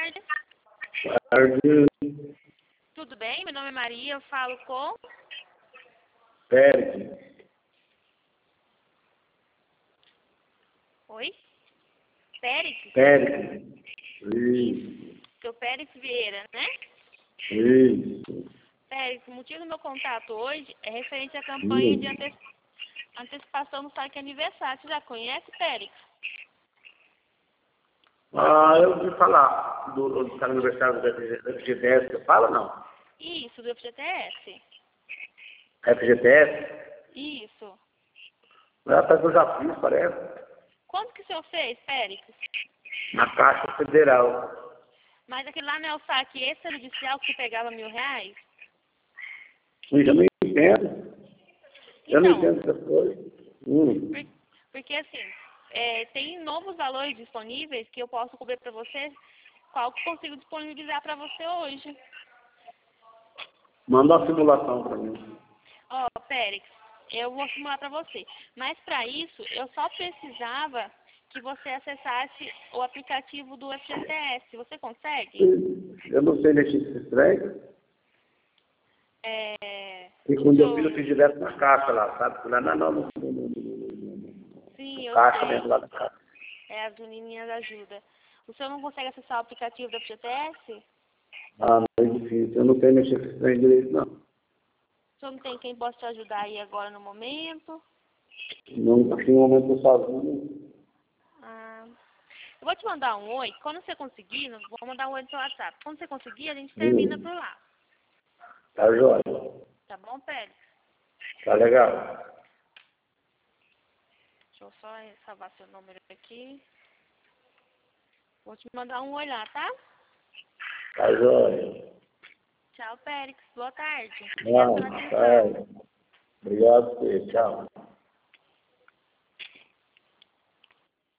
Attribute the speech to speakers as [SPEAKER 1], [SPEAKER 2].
[SPEAKER 1] tarde.
[SPEAKER 2] Tarde,
[SPEAKER 1] Tudo bem? Meu nome é Maria, eu falo com...
[SPEAKER 2] Pérez.
[SPEAKER 1] Oi? Pérez?
[SPEAKER 2] Pérez. Isso.
[SPEAKER 1] Seu Pérez Vieira, né?
[SPEAKER 2] Isso.
[SPEAKER 1] Pérez, o motivo do meu contato hoje é referente à campanha de
[SPEAKER 2] Isso.
[SPEAKER 1] antecipação do saque aniversário. Você já conhece, Pérez?
[SPEAKER 2] Eu ouvi falar do aniversário do FGTS, você fala não?
[SPEAKER 1] Isso, do FGTS.
[SPEAKER 2] FGTS?
[SPEAKER 1] Isso.
[SPEAKER 2] Até que eu já fiz, parece.
[SPEAKER 1] Quanto que o senhor fez, Pérez?
[SPEAKER 2] Na Caixa Federal.
[SPEAKER 1] Mas aquele lá não é o saque extrajudicial que pegava R$1.000?
[SPEAKER 2] Eu não entendo. Eu não
[SPEAKER 1] Então,
[SPEAKER 2] entendo essas coisas.
[SPEAKER 1] porque assim, tem novos valores disponíveis que eu posso cobrir para você, qual que eu consigo disponibilizar para você hoje.
[SPEAKER 2] Manda uma simulação para mim.
[SPEAKER 1] Ó, Pérez, eu vou simular para você. Mas para isso, eu só precisava que você acessasse o aplicativo do FGTS. Você consegue?
[SPEAKER 2] Eu não sei mexer nesse trem. E quando eu fiz direto na caixa lá, sabe? Lá no
[SPEAKER 1] Sim, eu
[SPEAKER 2] caixa
[SPEAKER 1] sei.
[SPEAKER 2] mesmo, lá na caixa.
[SPEAKER 1] As menininhas ajudam. O senhor não consegue acessar o aplicativo do FGTS?
[SPEAKER 2] Não é difícil. Eu não sei mexer nesse trem direito, não.
[SPEAKER 1] O senhor não tem quem possa te ajudar aí agora no momento?
[SPEAKER 2] Não, assim, no momento eu sozinho.
[SPEAKER 1] Ah, eu vou te mandar um oi. Quando você conseguir, eu vou mandar um oi no seu WhatsApp. Quando você conseguir, a gente termina por lá.
[SPEAKER 2] Tá jóia.
[SPEAKER 1] Tá bom, Pérez?
[SPEAKER 2] Tá legal.
[SPEAKER 1] Deixa eu só salvar seu número aqui. Vou te mandar um oi lá, tá?
[SPEAKER 2] Tá jóia.
[SPEAKER 1] Tchau, Pérez. Boa tarde. Obrigada pela atenção.
[SPEAKER 2] Obrigado, tchau.